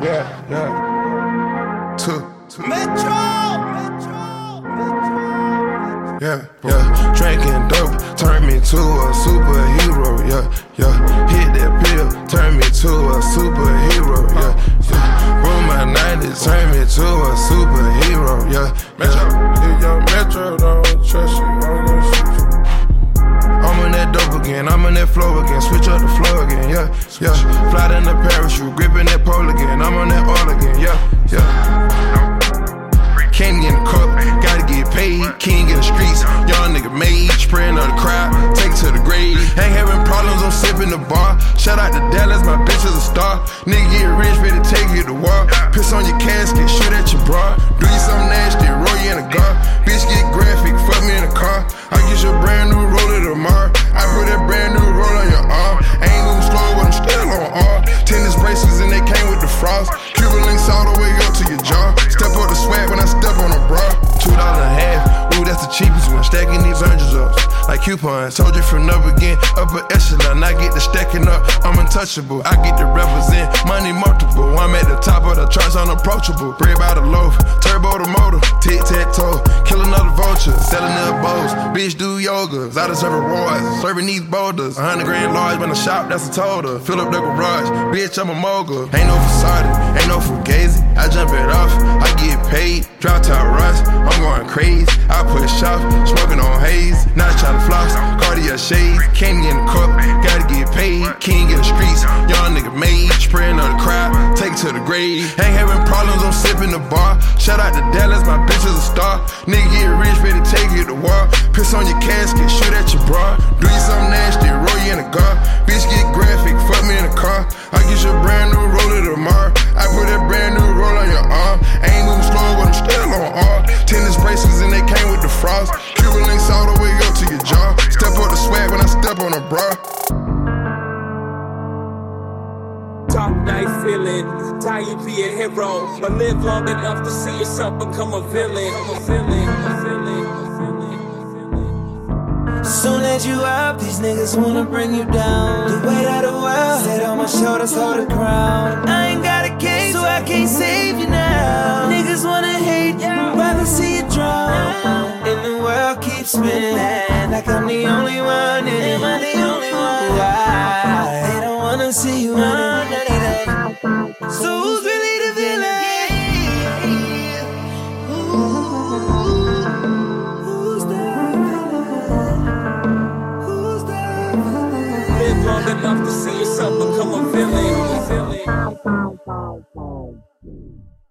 yeah. To Metro. Yeah. Drinking dope turned me to a superhero. Yeah. Hit that pill, turned me to a superhero. Yeah. Roll my 90s, turned me to a superhero. Yeah. Metro, if your Metro don't trust you, I'm gonna shoot you. I'm on that dope again, I'm on that flow again, switch up the flow again, yeah. Fly in the parachute, gripping that pole again, I'm on that oil again, yeah. Can't get in the cup, gotta get paid, king in the streets, young nigga made, spraying on the crowd, take it to the grave. Ain't having problems, I'm sipping the bar. Shout out to Dallas, my bitch is a star. Nigga get rich, ready to take you to war. Piss on your casket, shoot at your bra. Do you something nasty, roll you in a gar. Bitch get graphic, fuck me in the car. I get you a brand new roller tomorrow. I put that brand new roll on your arm. Ain't moving slow, but I'm still on R. Tennis bracelets and they came with the frost. Cuban links all the way up to your jaw. Step up the swag when I step on a bra. $2 and a half, ooh, that's the cheapest one. Stacking these hundreds up like coupons. Told you from the beginning, upper echelon. I get the stacking up, I'm untouchable. I get to represent money multiple. I'm at the top of the charts, unapproachable. Bread by the loaf, turbo the motor, tic-tac-toe. Kill another vulture, selling their bows. Bitch do yoga, I deserve rewards. Serving these boulders, 100 grand large when I shop, that's a total. Fill up the garage, bitch, I'm a mogul. Ain't no facade, ain't no fugazi. I jump it off, I get paid. Drop top rush, I'm going crazy. I push off, smoking on haze. Not trying to floss, Cartier shades. Can't get in the cup, gotta get paid. King in the streets, young nigga made. Spraying on the crowd, take it to the grave. Ain't having problems, I'm sipping the bar. Shout out to Dallas, my bitch is a star. Nigga get rich, ready to take you to war. Piss on your casket, shoot at your bra. Do you something nasty, roll you in a gar. Bitch get graphic, fuck me in the car. I get you a brand new roller tomorrow. I put that brand new roll on your arm. Ain't moving slow, but I'm still on R. Tennis bracelets and they came with the frost. Cuban links all the way up to your jaw. Step up the swag when I step on a bra. Top night feeling, tie you be a hero, but live long enough to see yourself become a villain. Soon as you up, these niggas wanna bring you down. The weight of the world, set on my shoulders, hold the crown. I ain't got a case, so I can't save you now. Niggas wanna hate you, rather see you drown. And the world keeps spinning, like I'm the only one